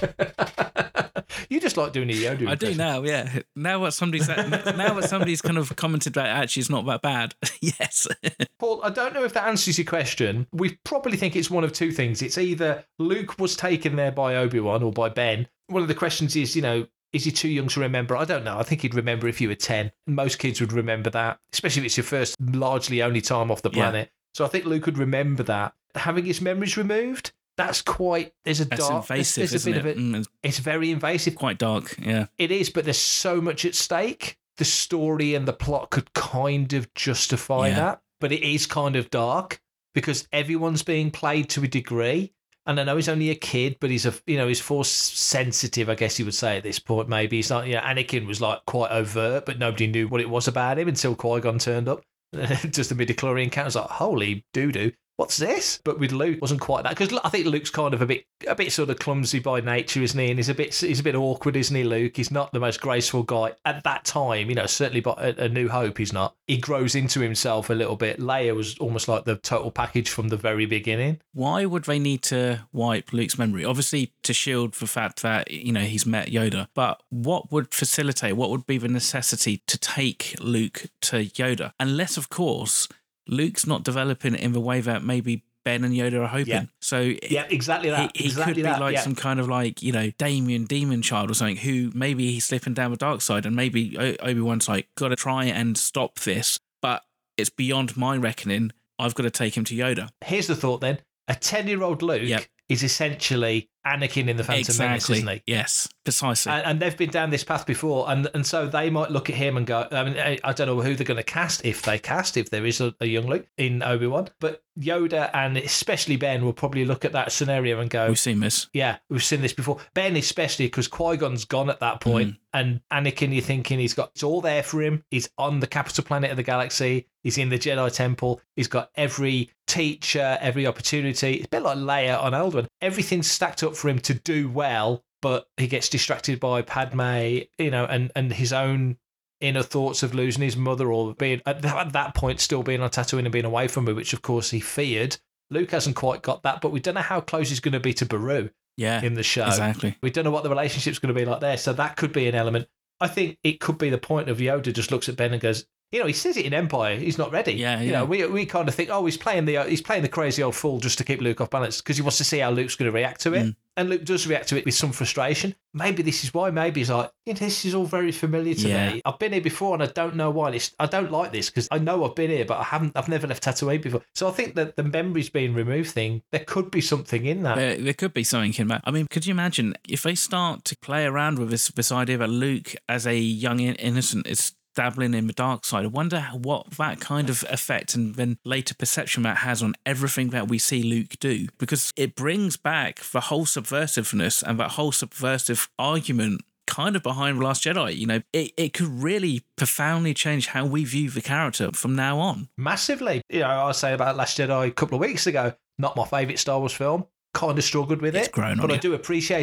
You just like doing a Yoda impression. I do now, yeah. Now what somebody's now what somebody's kind of commented about actually is not that bad. Yes. Paul, I don't know if that answers your question. We probably think it's one of two things. It's either Luke was taken there by Obi-Wan or by Ben. One of the questions is, you know, is he too young to remember? I don't know. I think he'd remember if you were ten. Most kids would remember that, especially if it's your first, largely only time off the planet. Yeah. So I think Luke would remember that. Having his memories removed, that's quite, there's a that's dark, invasive, there's, there's a isn't bit it? of it. Mm, it's very invasive. Quite dark, yeah. It is, but there's so much at stake. The story and the plot could kind of justify yeah. that, but it is kind of dark because everyone's being played to a degree. And I know he's only a kid, but he's a, you know, he's force sensitive, I guess you would say at this point. Maybe he's not, you know, Anakin was like quite overt, but nobody knew what it was about him until Qui-Gon turned up. Just the midichlorian count was like, holy doo-doo, what's this? But with Luke, it wasn't quite that, because I think Luke's kind of a bit, a bit sort of clumsy by nature, isn't he? And he's a bit, he's a bit awkward, isn't he, Luke? He's not the most graceful guy at that time. You know, certainly by A New Hope, he's not. He grows into himself a little bit. Leia was almost like the total package from the very beginning. Why would they need to wipe Luke's memory? Obviously, to shield the fact that, you know, he's met Yoda. But what would facilitate, what would be the necessity to take Luke to Yoda? Unless, of course, Luke's not developing it in the way that maybe Ben and Yoda are hoping. Yeah. So yeah, exactly that. He, he exactly could be that. like yeah. some kind of like, you know, Damien demon child or something who maybe he's slipping down the dark side and maybe Obi-Wan's like, got to try and stop this, but it's beyond my reckoning. I've got to take him to Yoda. Here's the thought then. A ten-year-old Luke yep. is essentially Anakin in the Phantom exactly. Menace, isn't he? Yes, precisely. And, and they've been down this path before, and and so they might look at him and go, I mean, I, I don't know who they're going to cast, if they cast, if there is a, a young Luke in Obi-Wan, but Yoda and especially Ben will probably look at that scenario and go, we've seen this. Yeah, we've seen this before. Ben especially, because Qui-Gon's gone at that point, mm. and Anakin, you're thinking he's got, it's all there for him. He's on the capital planet of the galaxy. He's in the Jedi Temple. He's got every teacher, every opportunity. It's a bit like Leia on Alderaan. Everything's stacked up for him to do well, but he gets distracted by Padme, you know, and, and his own inner thoughts of losing his mother or being, at that point, still being on Tatooine and being away from her, which, of course, he feared. Luke hasn't quite got that, but we don't know how close he's going to be to Beru yeah, in the show. Exactly. We don't know what the relationship's going to be like there, so that could be an element. I think it could be the point of Yoda just looks at Ben and goes, you know, he says it in Empire. He's not ready. Yeah, you yeah. know, we we kind of think, oh, he's playing the he's playing the crazy old fool just to keep Luke off balance because he wants to see how Luke's going to react to it. Mm. And Luke does react to it with some frustration. Maybe this is why. Maybe he's like, you know, this is all very familiar to yeah. me. I've been here before, and I don't know why. It's, I don't like this because I know I've been here, but I haven't. I've never left Tatooine before. So I think that the memories being removed thing, there could be something in that. There, there could be something in that. I mean, could you imagine if they start to play around with this this idea that Luke, as a young innocent, is dabbling in the dark side? I wonder what that kind of effect and then later perception that has on everything that we see Luke do, because it brings back the whole subversiveness and that whole subversive argument kind of behind The Last Jedi. You know, it, it could really profoundly change how we view the character from now on. Massively. You know, I was saying about Last Jedi a couple of weeks ago, not my favourite Star Wars film, kind of struggled with it's it, grown but on I you. do appreciate it.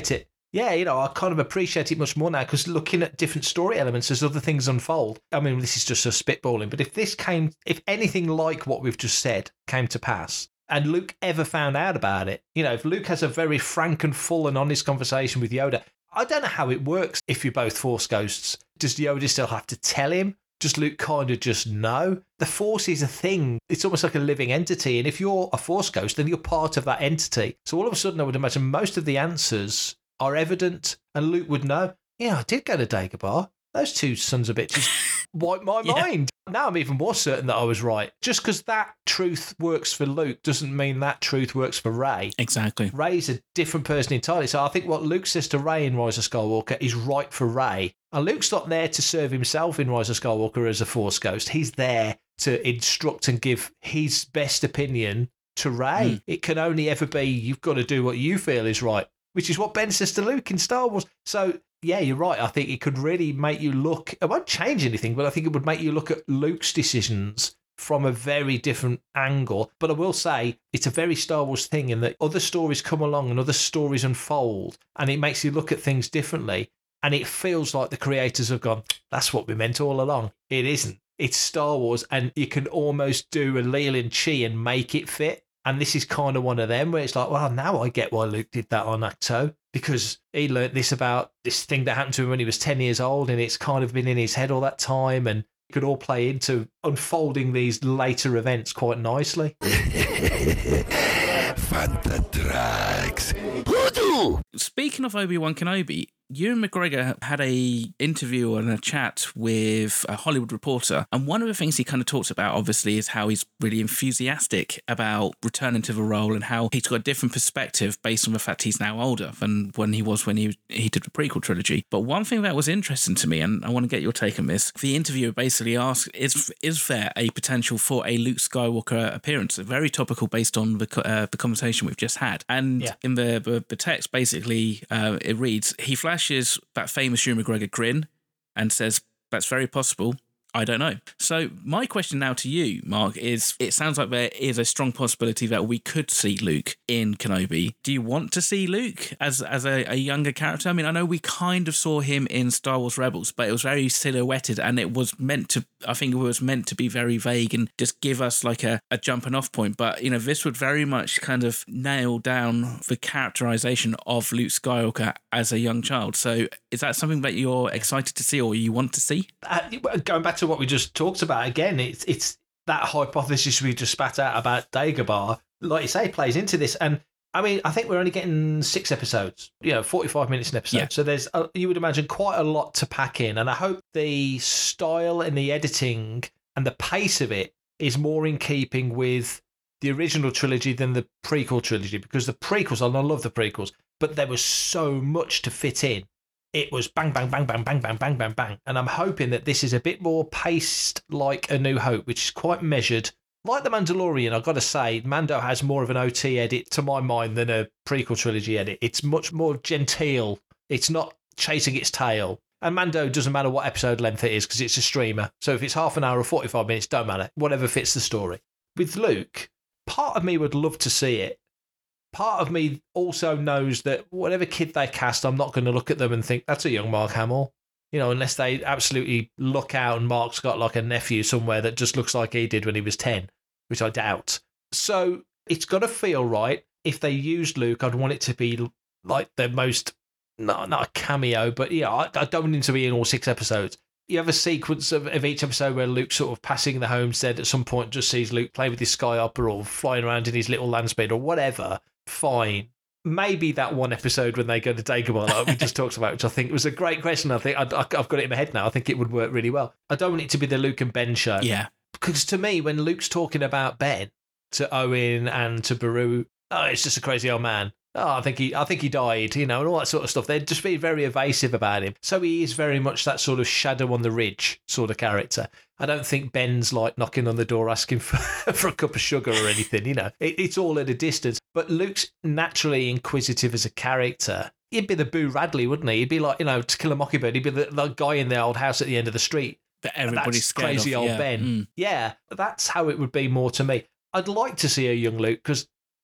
yeah, you know, I kind of appreciate it much more now because looking at different story elements as other things unfold. I mean, this is just a spitballing, but if this came, if anything like what we've just said came to pass, and Luke ever found out about it, you know, if Luke has a very frank and full and honest conversation with Yoda, I don't know how it works if you're both Force ghosts. Does Yoda still have to tell him? Does Luke kind of just know? The Force is a thing. It's almost like a living entity. And if you're a Force ghost, then you're part of that entity. So all of a sudden, I would imagine most of the answers are evident. And Luke would know, yeah, I did go to Dagobah. Those two sons of bitches wiped my yeah. mind. Now I'm even more certain that I was right. Just because that truth works for Luke doesn't mean that truth works for Rey. Exactly. Rey's a different person entirely. So I think what Luke says to Rey in Rise of Skywalker is right for Rey. And Luke's not there to serve himself in Rise of Skywalker as a Force ghost. He's there to instruct and give his best opinion to Rey. Mm. It can only ever be, you've got to do what you feel is right, which is what Ben says to Luke in Star Wars. So, yeah, you're right. I think it could really make you look, it won't change anything, but I think it would make you look at Luke's decisions from a very different angle. But I will say, it's a very Star Wars thing in that other stories come along and other stories unfold, and it makes you look at things differently. And it feels like the creators have gone, that's what we meant all along. It isn't. It's Star Wars, and you can almost do a Leland Chi and make it fit. And this is kind of one of them where it's like, well, now I get why Luke did that on Ahch-To, because he learnt this about this thing that happened to him when he was ten years old, and it's kind of been in his head all that time, and it could all play into unfolding these later events quite nicely. Fantatrax. Speaking of Obi-Wan Kenobi, Ewan McGregor had a interview and a chat with a Hollywood Reporter, and one of the things he kind of talks about, obviously, is how he's really enthusiastic about returning to the role and how he's got a different perspective based on the fact he's now older than when he was when he he did the prequel trilogy. But one thing that was interesting to me, and I want to get your take on this, the interviewer basically asked, is is there a potential for a Luke Skywalker appearance? Very topical based on the, uh, the conversation we've just had. And yeah. in the, the, the text, basically, uh, it reads, he flashes that famous Ewan McGregor grin and says, that's very possible. I don't know. So my question now to you, Mark, is it sounds like there is a strong possibility that we could see Luke in Kenobi. Do you want to see Luke as as a, a younger character? I mean, I know we kind of saw him in Star Wars Rebels, but it was very silhouetted, and it was meant to, I think it was meant to be very vague and just give us like a, a jumping off point. But, you know, this would very much kind of nail down the characterization of Luke Skywalker as a young child. So is that something that you're excited to see or you want to see? Uh, going back to what we just talked about again, it's it's that hypothesis we just spat out about Dagobah, like you say, plays into this. And I mean, I think we're only getting six episodes, you know, forty-five minutes an episode. Yeah. So there's, a, you would imagine, quite a lot to pack in. And I hope the style and the editing and the pace of it is more in keeping with the original trilogy than the prequel trilogy, because the prequels, and I love the prequels, but there was so much to fit in. It was bang, bang, bang, bang, bang, bang, bang, bang, bang. And I'm hoping that this is a bit more paced like A New Hope, which is quite measured. Like The Mandalorian, I've got to say, Mando has more of an O T edit, to my mind, than a prequel trilogy edit. It's much more genteel. It's not chasing its tail. And Mando doesn't matter what episode length it is because it's a streamer. So if it's half an hour or forty-five minutes, don't matter. Whatever fits the story. With Luke, part of me would love to see it. Part of me also knows that whatever kid they cast, I'm not going to look at them and think, that's a young Mark Hamill. You know, unless they absolutely look out and Mark's got like a nephew somewhere that just looks like he did when he was ten, which I doubt. So it's got to feel right. If they used Luke, I'd want it to be like the most, not, not a cameo, but yeah, I, I don't want him to be in all six episodes. You have a sequence of, of each episode where Luke's sort of passing the homestead at some point, just sees Luke play with his Skyhopper or flying around in his little land speeder or whatever. Fine. Maybe that one episode when they go to Dagobah, like we just talked about, which I think was a great question. I think I, I, I've got it in my head now. I think it would work really well. I don't want it to be the Luke and Ben show. Yeah. Because to me, when Luke's talking about Ben to Owen and to Beru, oh, it's just a crazy old man. Oh, I think he, I think he died, you know, and all that sort of stuff. They'd just be very evasive about him. So he is very much that sort of shadow on the ridge sort of character. I don't think Ben's like knocking on the door asking for, for a cup of sugar or anything, you know. It, it's all at a distance. But Luke's naturally inquisitive as a character. He'd be the Boo Radley, wouldn't he? He'd be like, you know, To Kill a Mockingbird. He'd be the, the guy in the old house at the end of the street. That everybody's that's scared crazy of, old yeah. Ben. Mm. Yeah, that's how it would be more to me. I'd like to see a young Luke because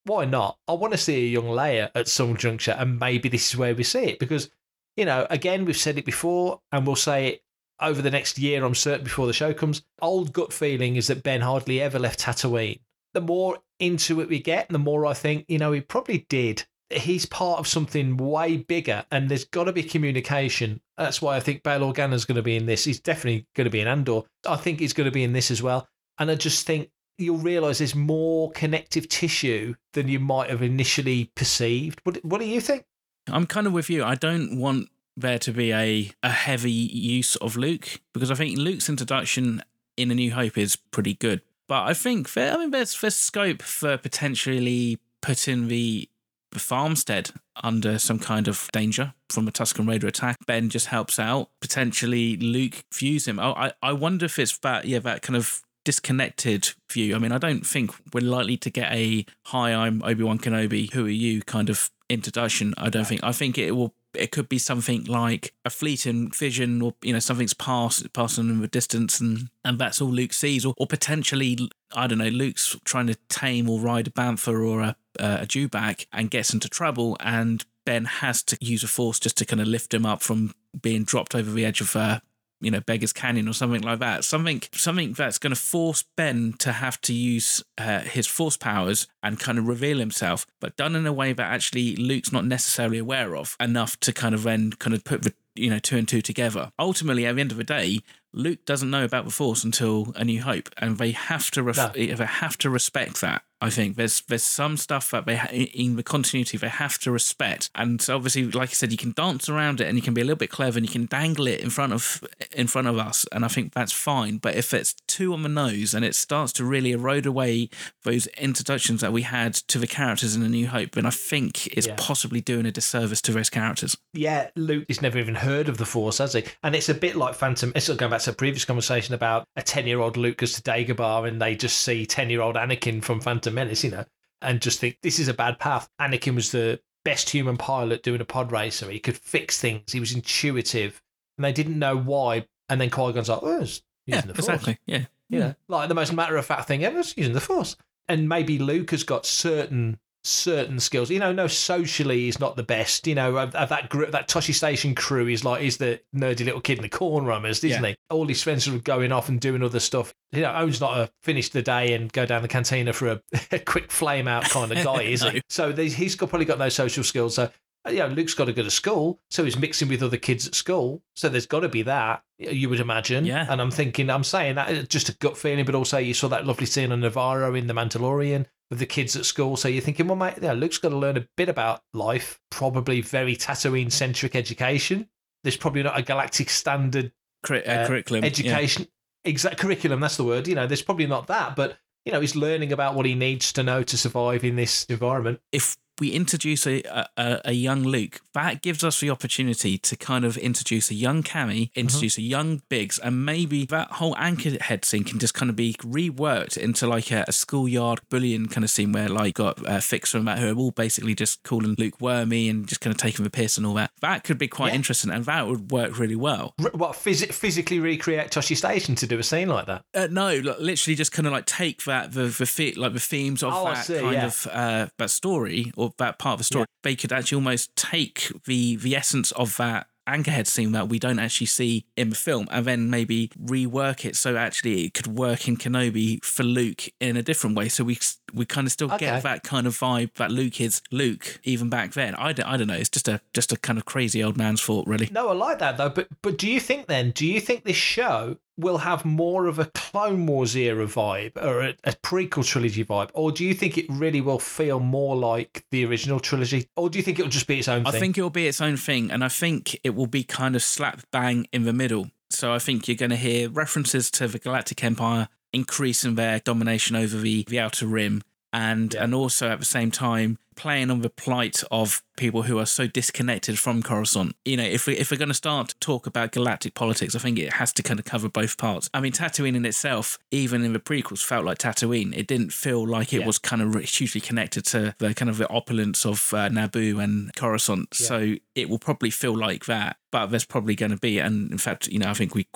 why not? I want to see a young Leia at some juncture, and maybe this is where we see it. Because, you know, again, we've said it before, and we'll say it over the next year, I'm certain, before the show comes. Old gut feeling is that Ben hardly ever left Tatooine. The more into it we get, the more I think, you know, he probably did. He's part of something way bigger, and there's got to be communication. That's why I think Bail Organa's going to be in this. He's definitely going to be in Andor. I think he's going to be in this as well. And I just think you'll realise there's more connective tissue than you might have initially perceived. What, what do you think? I'm kind of with you. I don't want there to be a, a heavy use of Luke, because I think Luke's introduction in A New Hope is pretty good. But I think there, I mean, there's, there's scope for potentially putting the farmstead under some kind of danger from a Tusken Raider attack. Ben just helps out. Potentially Luke views him. Oh, I, I wonder if it's that, yeah, that kind of disconnected view. I mean, I don't think we're likely to get a "Hi, I'm Obi-Wan Kenobi, who are you?" kind of introduction. I don't think. I think it will. It could be something like a fleeting vision, or, you know, something's passed, passing in the distance, and, and that's all Luke sees. Or, or potentially, I don't know, Luke's trying to tame or ride a bantha or a, uh, a dewback and gets into trouble, and Ben has to use a force just to kind of lift him up from being dropped over the edge of uh, you know, Beggar's Canyon or something like that. Something something that's going to force Ben to have to use uh, his force powers and kind of reveal himself, but done in a way that actually Luke's not necessarily aware of enough to kind of then kind of put the, you know, two and two together. Ultimately, at the end of the day, Luke doesn't know about the Force until A New Hope, and they have to ref- no. they have to respect that. I think there's there's some stuff that they ha- in the continuity they have to respect, and so obviously, like I said, you can dance around it and you can be a little bit clever and you can dangle it in front of in front of us, and I think that's fine. But if it's too on the nose and it starts to really erode away those introductions that we had to the characters in A New Hope, then I think it's yeah. possibly doing a disservice to those characters. Yeah, Luke has never even heard of the Force, has he? And it's a bit like Phantom. It's going back to a previous conversation about a ten-year-old Luke goes to Dagobah and they just see ten-year-old Anakin from Phantom Menace, you know, and just think this is a bad path. Anakin was the best human pilot doing a pod racer. He could fix things. He was intuitive, and they didn't know why. And then Qui-Gon's like, oh, it's using yeah, the Force. Exactly. Yeah, you know, like the most matter-of-fact thing ever is using the Force. And maybe Luke has got certain certain skills. You know, no, socially he's not the best. You know, of, of that group, that Tosche Station crew, he's like, he's the nerdy little kid in the corn rummers, isn't yeah. he? All his friends are going off and doing other stuff. You know, Owen's not a finish the day and go down the cantina for a, a quick flame out kind of guy, is no. he? So he's got, probably got no social skills. So, you know, Luke's got to go to school, so he's mixing with other kids at school. So there's got to be that, you would imagine. Yeah. And I'm thinking, I'm saying that just a gut feeling, but also you saw that lovely scene on Navarro in The Mandalorian with the kids at school. So you're thinking, well, mate, yeah, Luke's got to learn a bit about life, probably very Tatooine-centric education. There's probably not a galactic standard Cur- uh, uh, curriculum. Education. Yeah. Exact curriculum, that's the word. You know, there's probably not that, but, you know, he's learning about what he needs to know to survive in this environment. If we introduce a, a, a young Luke, that gives us the opportunity to kind of introduce a young Cammy, introduce mm-hmm. a young Biggs, and maybe that whole Anchorhead scene can just kind of be reworked into like a, a schoolyard bullying kind of scene where like got uh, Fixer and Matt who are all basically just calling Luke wormy and just kind of taking the piss and all that. That could be quite yeah. interesting, and that would work really well. R- what, phys- physically recreate Tosche Station to do a scene like that? Uh, no, like, literally just kind of like take that, the, the, the, like the themes of oh, that see, kind yeah. of uh, that story, or that part of the story, yeah. they could actually almost take the the essence of that Anchorhead scene that we don't actually see in the film, and then maybe rework it so actually it could work in Kenobi for Luke in a different way. So we we kind of still okay. get that kind of vibe that Luke is Luke even back then. I don't, I don't know. It's just a just a kind of crazy old man's thought, really. No, I like that though. But but do you think then? Do you think this show will have more of a Clone Wars era vibe or a, a prequel trilogy vibe, or do you think it really will feel more like the original trilogy, or do you think it'll just be its own I thing? I think it'll be its own thing, and I think it will be kind of slap bang in the middle. So I think you're going to hear references to the Galactic Empire increasing their domination over the, the Outer Rim, and yeah. and also at the same time playing on the plight of people who are so disconnected from Coruscant. You know, if, we, if we're going to start to talk about galactic politics, I think it has to kind of cover both parts. I mean, Tatooine in itself, even in the prequels, felt like Tatooine. It didn't feel like it yeah. was kind of hugely connected to the kind of the opulence of uh, Naboo and Coruscant. Yeah. So it will probably feel like that, but there's probably going to be, and in fact, you know, I think we quite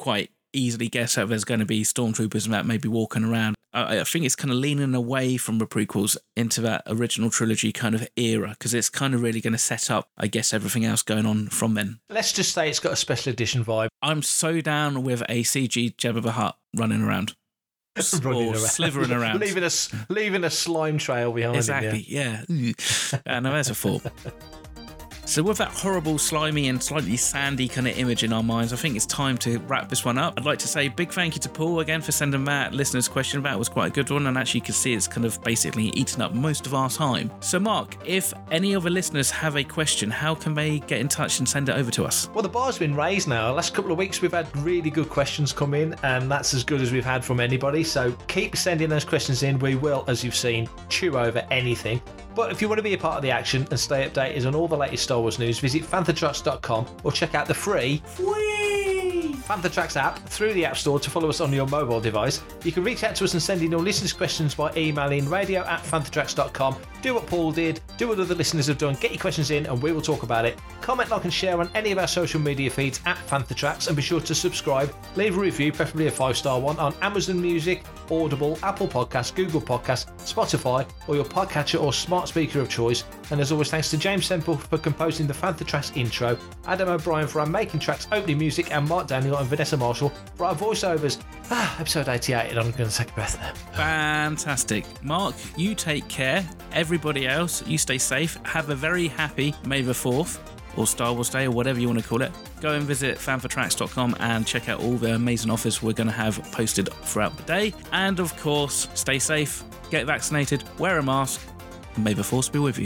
easily guess that there's going to be stormtroopers and that maybe walking around. I, I think it's kind of leaning away from the prequels into that original trilogy kind of era, because it's kind of really going to set up, I guess, everything else going on from then. Let's just say it's got a special edition vibe. I'm so down with a C G Jabba the Hutt running around. Running or around. slithering around. leaving, a, leaving a slime trail behind exactly, him. Exactly, yeah. yeah. No, there's a thought. So with that horrible, slimy and slightly sandy kind of image in our minds, I think it's time to wrap this one up. I'd like to say a big thank you to Paul again for sending that listener's question. That was quite a good one, and actually you can see it's kind of basically eaten up most of our time. So Mark, if any other listeners have a question, how can they get in touch and send it over to us? Well, the bar's been raised now. The last couple of weeks we've had really good questions come in, and that's as good as we've had from anybody. So keep sending those questions in. We will, as you've seen, chew over anything. But if you want to be a part of the action and stay updated on all the latest Star Wars news, visit Fantha Tracks dot com or check out the free Fantha Tracks app through the App Store to follow us on your mobile device. You can reach out to us and send in your listeners' questions by emailing radio at Fantha Tracks dot com. Do what Paul did, do what other listeners have done, get your questions in and we will talk about it. Comment, like and share on any of our social media feeds at Fantha Tracks, and be sure to subscribe, leave a review, preferably a five-star one, on Amazon Music, Audible, Apple Podcasts, Google Podcasts, Spotify, or your podcatcher or smart speaker of choice. And as always, thanks to James Semple for composing the Fantha Tracks intro, Adam O'Brien for our Making Tracks opening music, and Mark Daniel and Vanessa Marshall for our voiceovers. Ah, episode eighty-eight, and I'm going to take a breath now. Fantastic. Mark, you take care. Everybody else, you stay safe. Have a very happy May the fourth, or Star Wars Day, or whatever you want to call it. Go and visit Fantha Tracks dot com and check out all the amazing offers we're going to have posted throughout the day. And of course, stay safe, get vaccinated, wear a mask, and may the force be with you.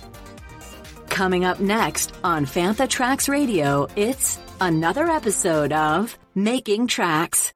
Coming up next on Fantha Tracks Radio, it's another episode of Making Tracks.